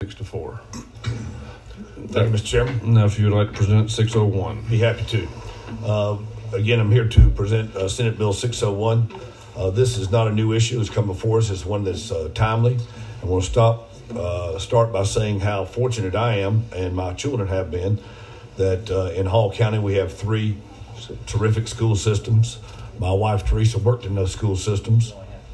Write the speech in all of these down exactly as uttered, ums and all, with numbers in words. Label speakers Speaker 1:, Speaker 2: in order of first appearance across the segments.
Speaker 1: Six to four. Thank you, Mister Chairman.
Speaker 2: Now, if you would like to present six oh one.
Speaker 1: Be happy to. Uh, again, I'm here to present uh, Senate Bill six oh one. Uh, this is not a new issue. It's come before us. It's one that's uh, timely. I want to stop, uh, start by saying how fortunate I am, and my children have been, that uh, in Hall County we have three terrific school systems. My wife, Teresa, worked in those school systems.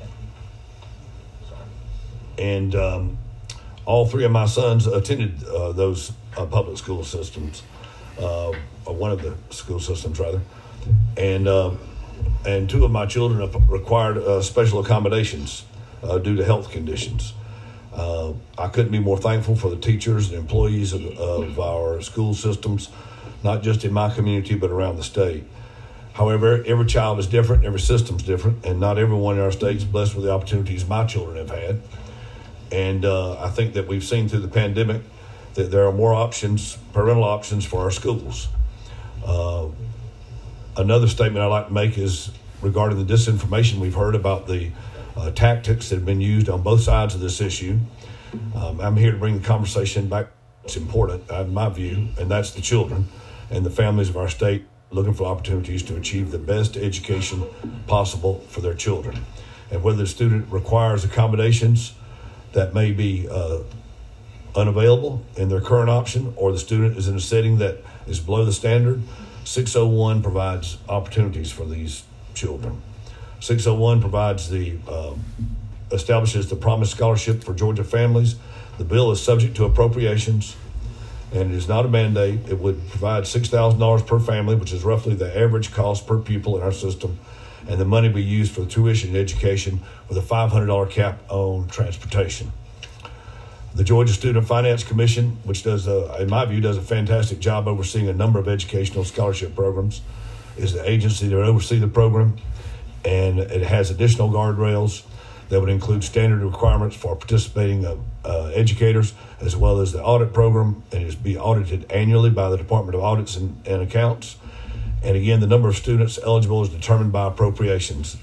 Speaker 1: And um, all three of my sons attended uh, those uh, public school systems, uh, or one of the school systems, rather. And uh, and two of my children have required uh, special accommodations uh, due to health conditions. Uh, I couldn't be more thankful for the teachers and employees of, of our school systems, not just in my community, but around the state. However, every child is different, every system's different, and not everyone in our state is blessed with the opportunities my children have had. And uh, I think that we've seen through the pandemic that there are more options, parental options for our schools. Uh, another statement I'd like to make is regarding the disinformation we've heard about the uh, tactics that have been used on both sides of this issue. Um, I'm here to bring the conversation back. It's important, in my view, and that's the children and the families of our state looking for opportunities to achieve the best education possible for their children. And whether the student requires accommodations that may be uh, unavailable in their current option, or the student is in a setting that is below the standard, six oh one provides opportunities for these children. six oh one provides the, uh, establishes the Promise Scholarship for Georgia families. The bill is subject to appropriations, and it is not a mandate. It would provide six thousand dollars per family, which is roughly the average cost per pupil in our system, and the money be used for tuition and education with a five hundred dollars cap on transportation. The Georgia Student Finance Commission, which does, a, in my view, does a fantastic job overseeing a number of educational scholarship programs, is the agency that oversees the program, and it has additional guardrails that would include standard requirements for participating uh, uh, educators, as well as the audit program, and it is be audited annually by the Department of Audits and, and Accounts. And again, the number of students eligible is determined by appropriations.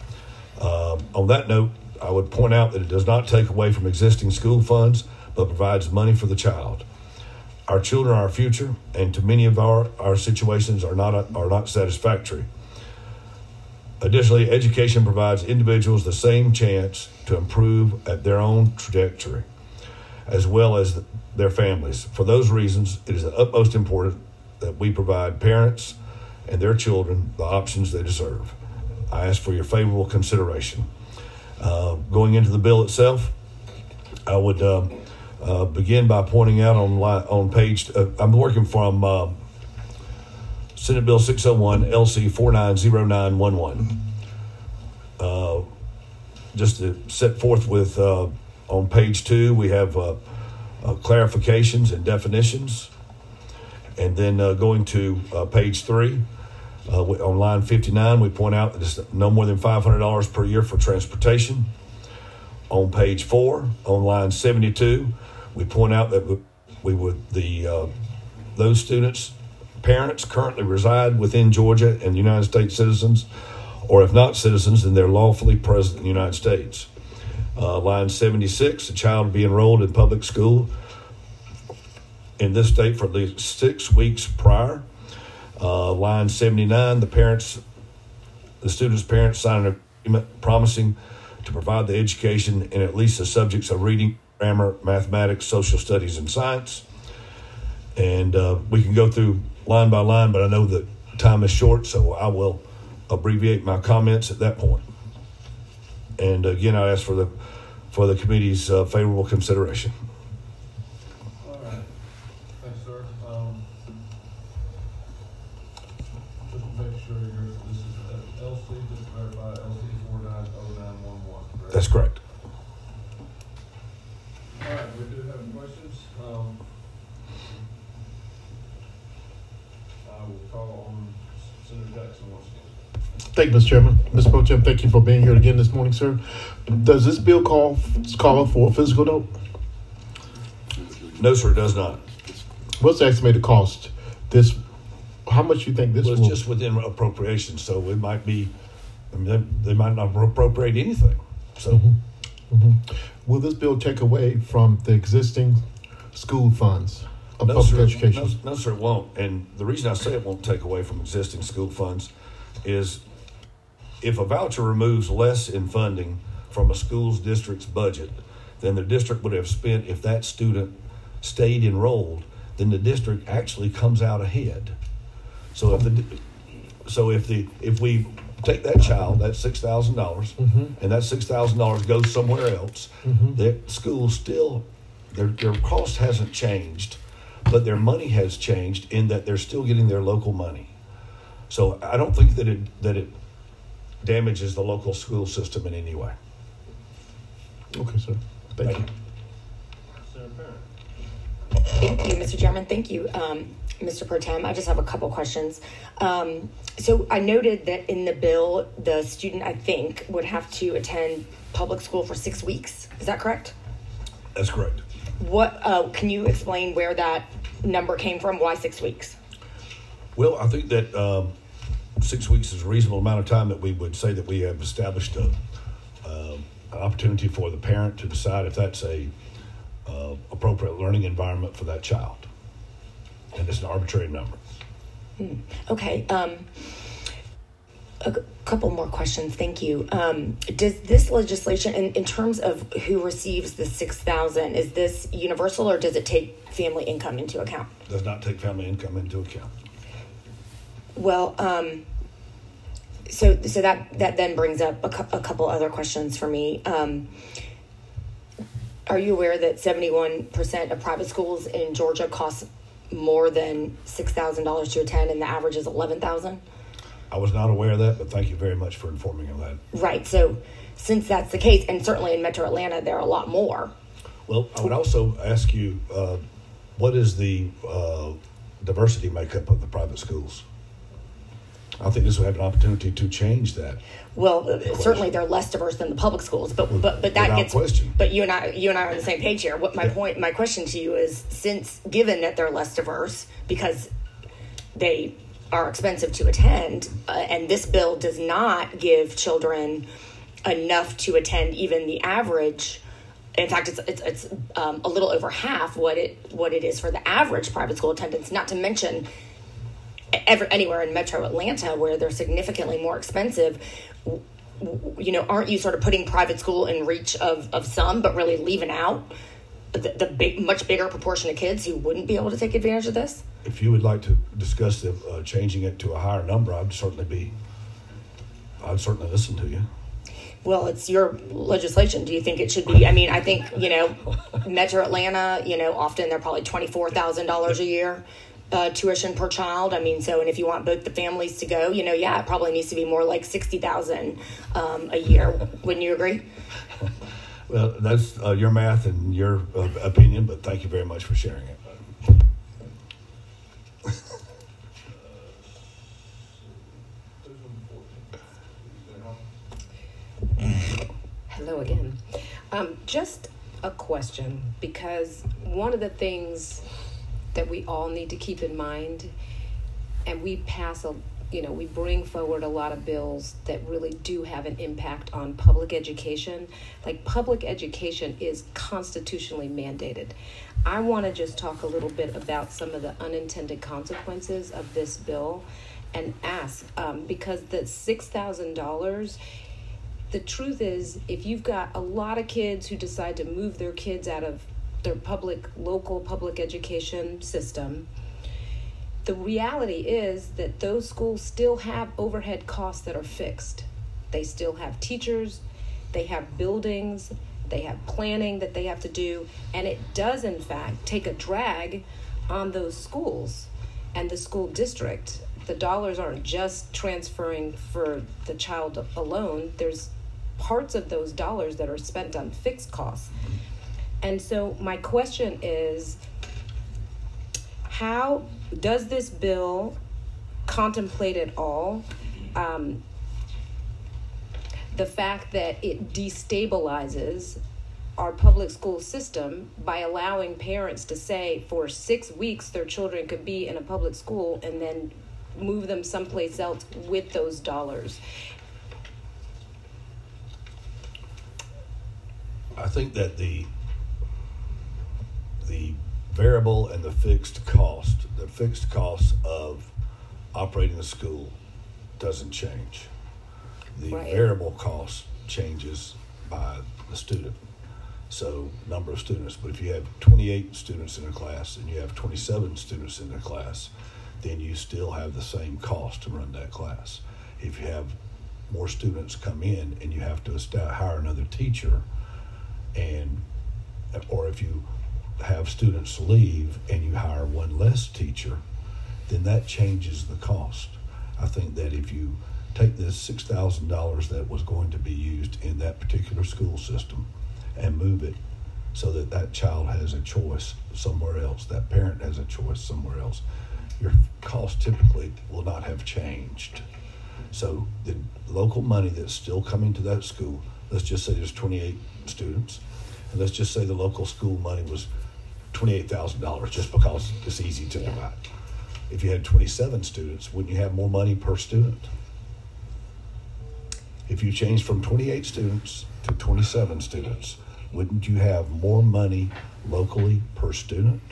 Speaker 1: Uh, on that note, I would point out that it does not take away from existing school funds, but provides money for the child. Our children are our future, and to many of our, our situations are not, are not satisfactory. Additionally, education provides individuals the same chance to improve at their own trajectory, as well as their families. For those reasons, it is the utmost important that we provide parents and their children the options they deserve. I ask for your favorable consideration. Uh, going into the bill itself, I would uh, uh, begin by pointing out on on page, uh, I'm working from uh, Senate Bill six oh one, L C four nine zero nine one one. Uh, just to set forth with, uh, on page two, we have uh, uh, clarifications and definitions. And then uh, going to uh, page three, uh, on line fifty-nine, we point out that it's no more than five hundred dollars per year for transportation. On page four, on line seventy-two, we point out that we would, the uh, those students, parents currently reside within Georgia and United States citizens, or if not citizens, then they're lawfully present in the United States. Uh, line seventy-six, a child will be enrolled in public school in this state for at least six weeks prior. Uh, line seventy-nine, the parents, the student's parents sign an agreement promising to provide the education in at least the subjects of reading, grammar, mathematics, social studies, and science. And uh, we can go through line by line, but I know that time is short, so I will abbreviate my comments at that point. And again, I ask for the for the committee's uh, favorable consideration.
Speaker 3: All right. Thanks, sir. Um, just to make sure you're, this is uh, L C, just to verify, L C four nine oh nine one one, correct?
Speaker 1: That's correct.
Speaker 3: All right, we do have questions. Um, I will call on Senator Jackson once again.
Speaker 4: Thank you, Mister Chairman. Mister Pro Tem, thank you for being here again this morning, sir. Does this bill call call for a physical note?
Speaker 1: No, sir, it does not.
Speaker 4: What's the estimated cost? This, how much you think this
Speaker 1: Well, it's
Speaker 4: will?
Speaker 1: just within appropriations, so it might be, I mean, they, they might not appropriate anything. So,
Speaker 4: Mm-hmm. Mm-hmm. Will this bill take away from the existing school funds of
Speaker 1: No,
Speaker 4: public
Speaker 1: sir.
Speaker 4: education?
Speaker 1: No, no, sir, it won't. And the reason I say it won't take away from existing school funds is if a voucher removes less in funding from a school's district's budget than the district would have spent if that student stayed enrolled, then the district actually comes out ahead. So if the so if the if we take that child, that's six thousand dollars,
Speaker 4: Mhm.
Speaker 1: and that six thousand dollars goes somewhere else,
Speaker 4: Mhm.
Speaker 1: that school still their their cost hasn't changed, but their money has changed in that they're still getting their local money. So I don't think that it that it damages the local school system in any way.
Speaker 4: Okay, sir. Thank,
Speaker 1: Thank
Speaker 4: you.
Speaker 3: Senator Parent.
Speaker 5: Thank you, Mister Chairman. Thank you, um, Mister Pro Tem. I just have a couple questions. Um, so I noted that in the bill, the student, I think, would have to attend public school for six weeks. Is that correct?
Speaker 1: That's correct.
Speaker 5: What uh, can you explain where that number came from? Why six weeks?
Speaker 1: Well, I think that um, six weeks is a reasonable amount of time that we would say that we have established a, um an opportunity for the parent to decide if that's a uh, appropriate learning environment for that child, and it's an arbitrary number.
Speaker 5: Hmm. Okay. Um, a c- couple more questions. Thank you. Um, does this legislation, in, in terms of who receives the six thousand, is this universal or does it take family income into account?
Speaker 1: Does not take family income into account.
Speaker 5: Well, um, so so that that then brings up a, cou- a couple other questions for me. Um, are you aware that seventy-one percent of private schools in Georgia cost more than six thousand dollars to attend, and the average is eleven thousand dollars?
Speaker 1: I was not aware of that, but thank you very much for informing me of that.
Speaker 5: Right. So since that's the case, and certainly in Metro Atlanta, there are a lot more.
Speaker 1: Well, I would also ask you, uh, what is the uh, diversity makeup of the private schools? I think this will have an opportunity to change that.
Speaker 5: Well, uh, certainly they're less diverse than the public schools, but but but that
Speaker 1: Without
Speaker 5: gets
Speaker 1: question.
Speaker 5: But you and I you and I are on the same page here. What my
Speaker 1: Yeah.
Speaker 5: point, my question to you is: since given that they're less diverse because they are expensive to attend, uh, and this bill does not give children enough to attend even the average. In fact, it's it's, it's um, a little over half what it what it is for the average private school attendance. Not to mention ever anywhere in Metro Atlanta where they're significantly more expensive. W- w- You know, aren't you sort of putting private school in reach of, of some, but really leaving out the, the big, much bigger proportion of kids who wouldn't be able to take advantage of this?
Speaker 1: If you would like to discuss the, uh, changing it to a higher number, I'd certainly be, I'd certainly listen to you.
Speaker 5: Well, it's your legislation. Do you think it should be? I mean, I think, you know, Metro Atlanta, you know, often they're probably twenty-four thousand dollars a year uh, tuition per child. I mean, so, and if you want both the families to go, you know, yeah, it probably needs to be more like sixty thousand dollars um, a year. Wouldn't you agree?
Speaker 1: Well, that's uh, your math and your uh, opinion, but thank you very much for sharing it.
Speaker 6: Hello again. Um, just a question, because one of the things that we all need to keep in mind, and we pass a, you know, we bring forward a lot of bills that really do have an impact on public education. Like, public education is constitutionally mandated. I want to just talk a little bit about some of the unintended consequences of this bill and ask, um, because the six thousand dollars, the truth is, if you've got a lot of kids who decide to move their kids out of their public, local public education system, the reality is that those schools still have overhead costs that are fixed. They still have teachers, they have buildings, they have planning that they have to do, and it does, in fact, take a drag on those schools and the school district. The dollars aren't just transferring for the child alone. There's parts of those dollars that are spent on fixed costs. And so my question is, how does this bill contemplate at all um, the fact that it destabilizes our public school system by allowing parents to say for six weeks their children could be in a public school and then move them someplace else with those dollars?
Speaker 1: I think that the the variable and the fixed cost. The fixed cost of operating the school doesn't change. The
Speaker 6: Right.
Speaker 1: variable cost changes by the student. So number of students. But if you have twenty-eight students in a class and you have twenty-seven students in a class, then you still have the same cost to run that class. If you have more students come in and you have to esta- hire another teacher, and or if you have students leave and you hire one less teacher, then that changes the cost. I think that if you take this six thousand dollars that was going to be used in that particular school system and move it so that that child has a choice somewhere else, that parent has a choice somewhere else, your cost typically will not have changed. So the local money that's still coming to that school, let's just say there's twenty-eight students, and let's just say the local school money was twenty-eight thousand dollars just because it's easy to
Speaker 6: Yeah.
Speaker 1: divide. If you had twenty-seven students, wouldn't you have more money per student? If you changed from twenty-eight students to twenty-seven students, wouldn't you have more money locally per student?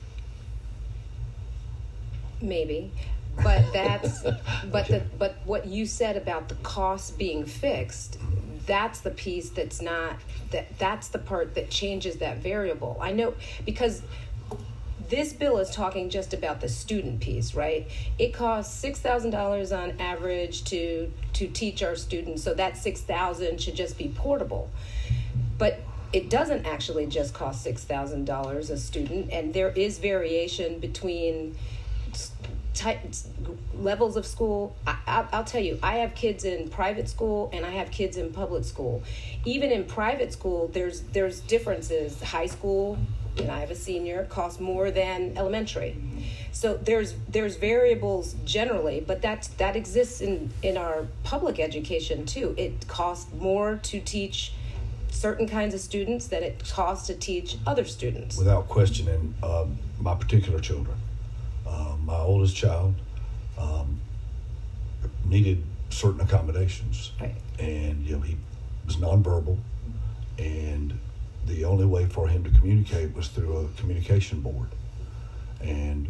Speaker 6: Maybe, but that's but the but what you said about the cost being fixed, that's the piece that's not that that's the part that changes that variable. I know because this bill is talking just about the student piece, right? It costs six thousand dollars on average to to teach our students, so that six thousand should just be portable. But it doesn't actually just cost six thousand dollars a student, and there is variation between type, levels of school. I, I'll, I'll tell you, I have kids in private school and I have kids in public school. Even in private school, there's there's differences. High school, and I have a senior, costs more than elementary. So there's there's variables generally, but that's that exists in, in our public education too. It costs more to teach certain kinds of students than it costs to teach other students.
Speaker 1: Without questioning, um, my particular children, um, my oldest child um, needed certain accommodations,
Speaker 6: Right.
Speaker 1: and you know he was nonverbal, and the only way for him to communicate was through a communication board. And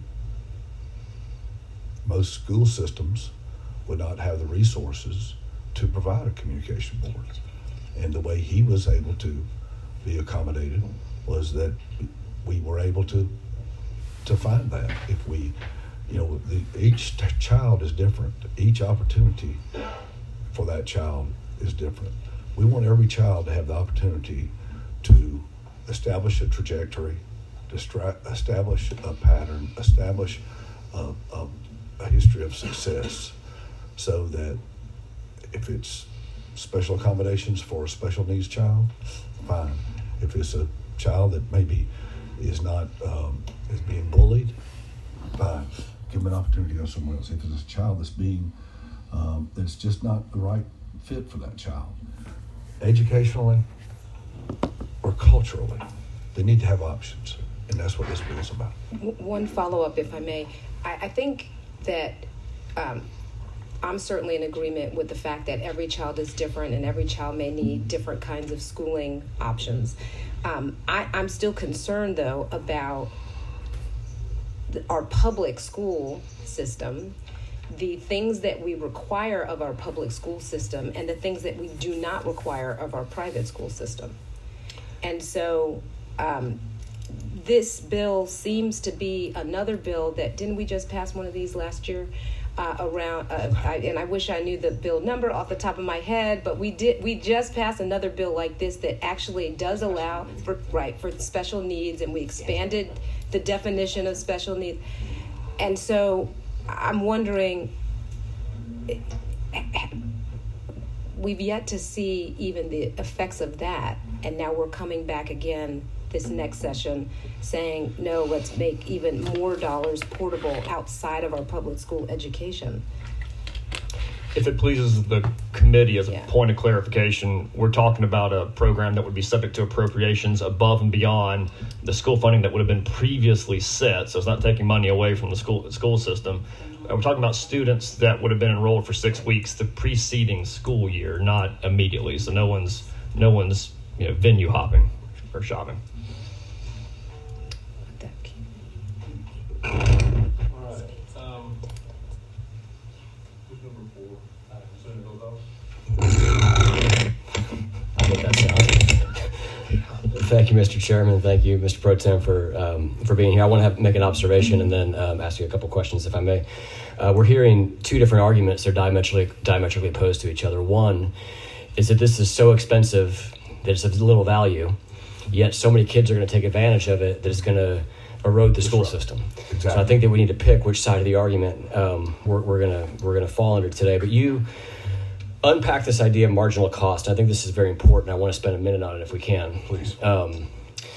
Speaker 1: most school systems would not have the resources to provide a communication board. And the way he was able to be accommodated was that we were able to to find that. If we, you know, the, each t- child is different. Each opportunity for that child is different. We want every child to have the opportunity to establish a trajectory, to stra- establish a pattern, establish a, a, a history of success, so that if it's special accommodations for a special needs child, fine. If it's a child that maybe is not um, is being bullied, fine. Give them an opportunity to go somewhere else. If it's a child that's being um, that's just not the right fit for that child, educationally or culturally, they need to have options, and that's what this bill is about.
Speaker 6: W- One follow-up, if I may. I, I think that um, I'm certainly in agreement with the fact that every child is different and every child may need different kinds of schooling options. Um, I, I'm still concerned, though, about the, our public school system, the things that we require of our public school system, and the things that we do not require of our private school system. And so um, this bill seems to be another bill that, didn't we just pass one of these last year? Uh, around, uh, I, and I wish I knew the bill number off the top of my head, but we did. We just passed another bill like this that actually does allow for right for special needs, and we expanded the definition of special needs. And so, I'm wondering. We've yet to see even the effects of that, and now we're coming back again this next session saying, no, let's make even more dollars portable outside of our public school education.
Speaker 7: If it pleases the committee, as a
Speaker 6: Yeah.
Speaker 7: point of clarification, we're talking about a program that would be subject to appropriations above and beyond the school funding that would have been previously set. So it's not taking money away from the school school system. Uh, We're talking about students that would have been enrolled for six weeks the preceding school year, not immediately. So no one's no one's you know venue hopping or shopping.
Speaker 8: Thank you, Mister Chairman. Thank you, Mister Pro Tem, for um, for being here. I want to have, make an observation and then um, ask you a couple questions, if I may. Uh, we're hearing two different arguments that are diametrically diametrically opposed to each other. One is that this is so expensive that it's of little value, yet so many kids are going to take advantage of it that it's going to erode the school system.
Speaker 1: Exactly.
Speaker 8: So I think that we need to pick which side of the argument um, we're, we're gonna we're gonna fall under today. But you unpack this idea of marginal cost. I think this is very important. I want to spend a minute on it if we can.
Speaker 1: Please.
Speaker 8: Um,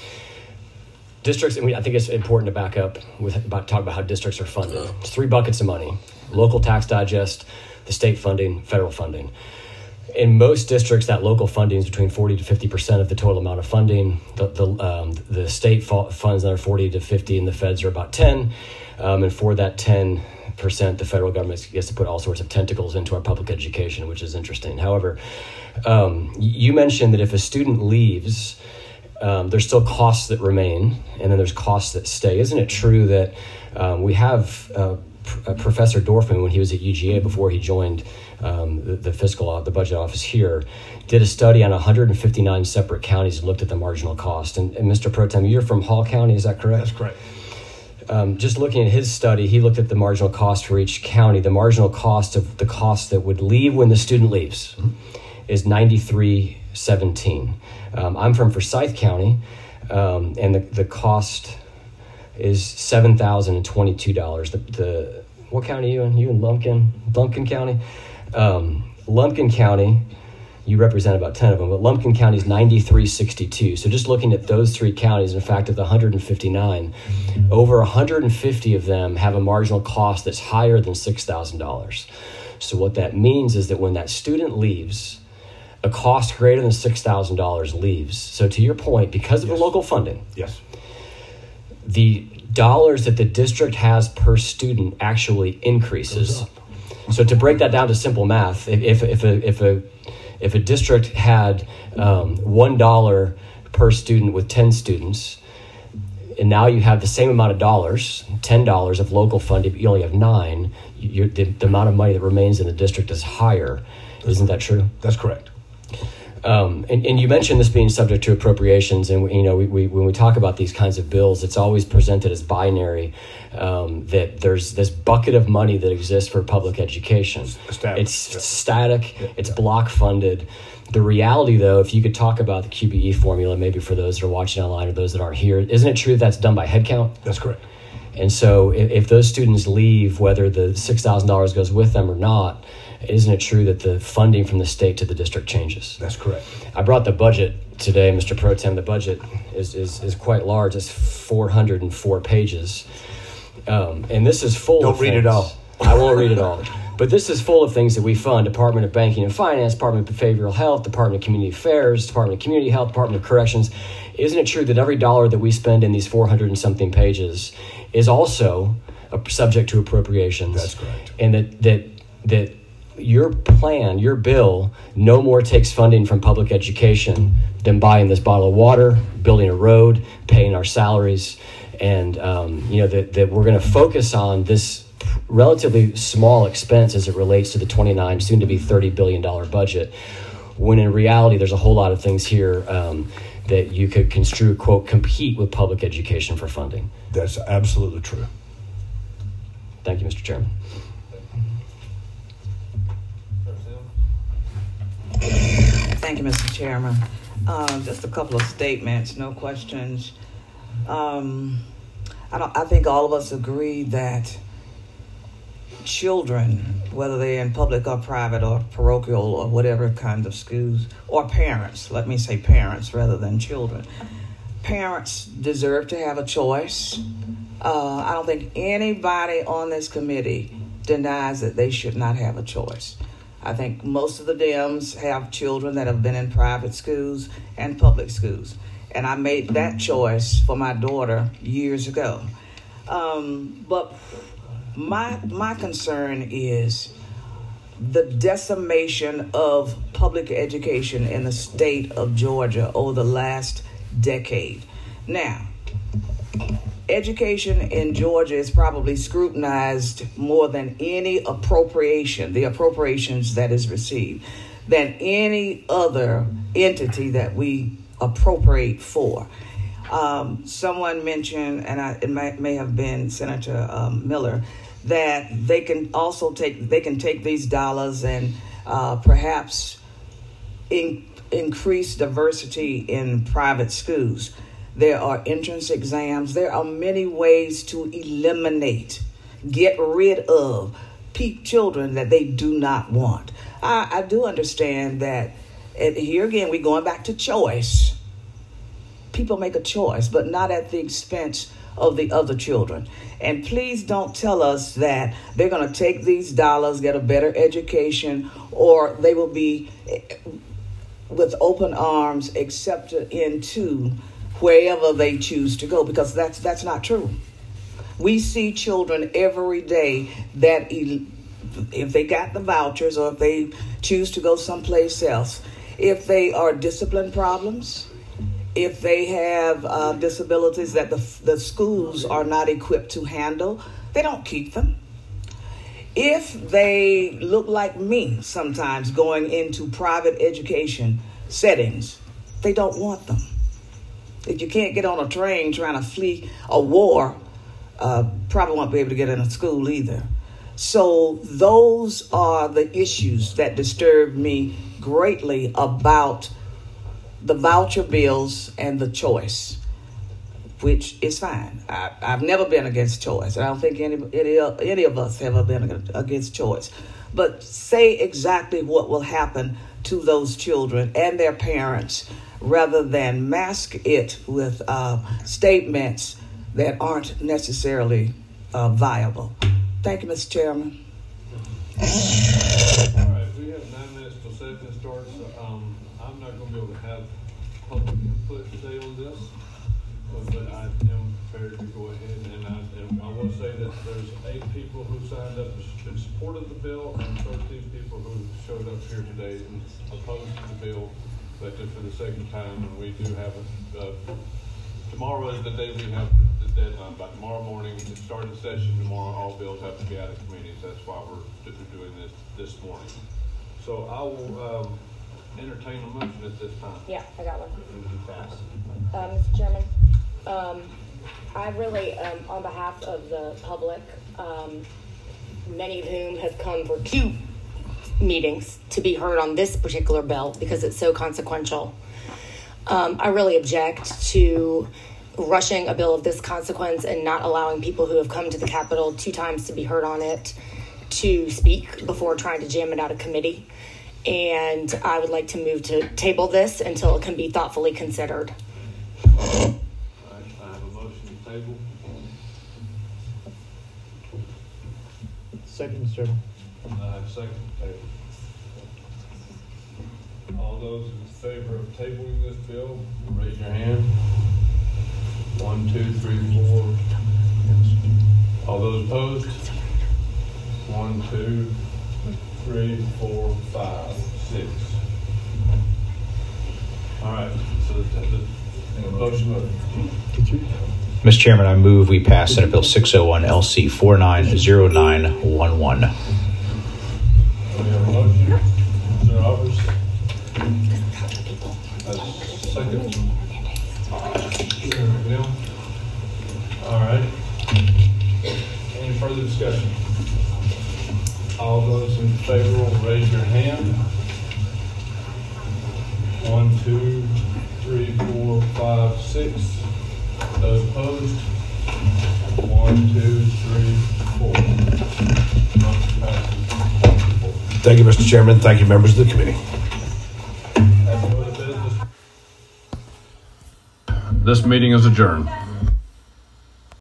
Speaker 8: districts, and we, I think it's important to back up with about talk about how districts are funded. It's three buckets of money: local tax digest, the state funding, federal funding. In most districts, that local funding is between forty to fifty percent of the total amount of funding. The the, um, the state funds that are forty to fifty, and the feds are about ten. Um, and for that ten percent, the federal government gets to put all sorts of tentacles into our public education, which is interesting. However, um, you mentioned that if a student leaves, um, there's still costs that remain, and then there's costs that stay. Isn't it true that um, we have uh, P- Professor Dorfman, when he was at U G A before he joined um, the, the fiscal, the budget office here, did a study on one hundred fifty-nine separate counties and looked at the marginal cost. And, and Mister Pro Tem, you're from Hall County, is that correct?
Speaker 1: That's correct.
Speaker 8: Um, just looking at his study, he looked at the marginal cost for each county. The marginal cost of the cost that would leave when the student leaves mm-hmm. is ninety-three seventeen. Um, I'm from Forsyth County, um, and the, the cost is seven thousand twenty-two dollars. The, the what county are you in? You in Lumpkin? Lumpkin County? Um, Lumpkin County, you represent about ten of them, but Lumpkin County is ninety-three sixty-two. So just looking at those three counties, in fact, of the one hundred fifty-nine, over one hundred fifty of them have a marginal cost that's higher than six thousand dollars. So what that means is that when that student leaves, a cost greater than six thousand dollars leaves. So to your point, because of
Speaker 1: Yes.
Speaker 8: the local funding,
Speaker 1: Yes.
Speaker 8: the dollars that the district has per student actually increases. So to break that down to simple math, if if, if a if a if a district had um, one dollar per student with ten students, and now you have the same amount of dollars, ten dollars of local funding, but you only have nine, you're, the, the amount of money that remains in the district is higher. Isn't that true?
Speaker 1: That's correct.
Speaker 8: Um, and, and you mentioned this being subject to appropriations, and you know, we, we, when we talk about these kinds of bills, it's always presented as binary. Um, that there's this bucket of money that exists for public education.
Speaker 1: Static.
Speaker 8: It's
Speaker 1: Yeah.
Speaker 8: static.
Speaker 1: Yeah.
Speaker 8: It's block funded. The reality, though, if you could talk about the Q B E formula, maybe for those that are watching online or those that aren't here, isn't it true that's done by head count?
Speaker 1: That's correct.
Speaker 8: And so, if, if those students leave, whether the six thousand dollars goes with them or not, isn't it true that the funding from the state to the district changes?
Speaker 1: That's correct.
Speaker 8: I brought the budget today, Mister Pro Tem. The budget is, is, is quite large. It's four hundred four pages. Um, and this is full
Speaker 1: Don't
Speaker 8: of
Speaker 1: read
Speaker 8: things.
Speaker 1: it all.
Speaker 8: I won't read it all. But this is full of things that we fund: Department of Banking and Finance, Department of Behavioral Health, Department of Community Affairs, Department of Community Health, Department of Corrections. Isn't it true that every dollar that we spend in these four hundred and something pages is also a, subject to appropriations?
Speaker 1: That's correct.
Speaker 8: And that that that your plan, your bill, no more takes funding from public education than buying this bottle of water, building a road, paying our salaries, and um, you know that, that we're going to focus on this relatively small expense as it relates to the twenty-nine, soon to be thirty billion dollars budget, when in reality there's a whole lot of things here um, that you could construe, quote, compete with public education for funding.
Speaker 1: That's absolutely true.
Speaker 8: Thank you, Mister Chairman.
Speaker 9: Thank you, Mister Chairman. Uh, just a couple of statements, no questions. Um, I don't. I think all of us agree that children, whether they're in public or private or parochial or whatever kinds of schools, or parents, let me say parents rather than children, parents deserve to have a choice. Uh, I don't think anybody on this committee denies that they should not have a choice. I think most of the Dems have children that have been in private schools and public schools. And I made that choice for my daughter years ago. Um, but my my concern is the decimation of public education in the state of Georgia over the last decade. Now, education in Georgia is probably scrutinized more than any appropriation, the appropriations that is received, than any other entity that we appropriate for. Um, someone mentioned, and I, it may, may have been Senator um, Miller, that they can also take they can take these dollars and uh, perhaps in, increase diversity in private schools. There are entrance exams. There are many ways to eliminate, get rid of pe- children that they do not want. I, I do understand that. And here again, we're going back to choice. People make a choice, but not at the expense of the other children. And please don't tell us that they're going to take these dollars, get a better education, or they will be with open arms accepted into wherever they choose to go, because that's that's not true. We see children every day that if they got the vouchers or if they choose to go someplace else, if they are discipline problems, if they have uh, disabilities that the, the schools are not equipped to handle, they don't keep them. If they look like me sometimes going into private education settings, they don't want them. If you can't get on a train trying to flee a war, uh, probably won't be able to get in a school either. So those are the issues that disturb me greatly about the voucher bills and the choice, which is fine. I, I've never been against choice. I don't think any, any, any of us have ever been against choice. But say exactly what will happen to those children and their parents rather than mask it with uh, statements that aren't necessarily uh, viable. Thank you, Mister Chairman.
Speaker 3: All right, we have nine minutes till session starts. Um, I'm not going to be able to have public input today on this, but I am prepared to go ahead, and I, and I will say that there's eight people who signed up in support of the bill and thirteen people who showed up here today and opposed to the bill, but just for the second time, and we do have a, uh, tomorrow is the day we have the deadline. By tomorrow morning, the start of session tomorrow, all bills have to be out of committees. That's why we're doing this this morning. So I will um, entertain a motion at this time.
Speaker 5: Yeah, I got one. Uh, Mister Chairman, um, I really, um, on behalf of the public, um, many of whom have come for two meetings to be heard on this particular bill because it's so consequential. Um, I really object to rushing a bill of this consequence and not allowing people who have come to the Capitol two times to be heard on it to speak before trying to jam it out of committee. And I would like to move to table this until it can be thoughtfully considered.
Speaker 3: All right, I have a motion to table.
Speaker 4: Second, Mister Chairman.
Speaker 3: I have a second to table. All those in favor of tabling this bill, raise your hand. One, two, three, four. All those opposed? One, two, three, four, five, six. All right, so the, the, the motion.
Speaker 10: Mister Chairman, I move we pass Senate Bill six oh one L C four nine zero nine one one.
Speaker 3: We have a motion. Mister Roberts. A second. Bill. All right. Any further discussion? All those in favor will raise your hand. One, two, three, four, five, six. Those opposed? One, two, three, four. Motion passes.
Speaker 1: Thank you, Mister Chairman. Thank you, members of the committee.
Speaker 3: That's no other business.
Speaker 2: This meeting is adjourned.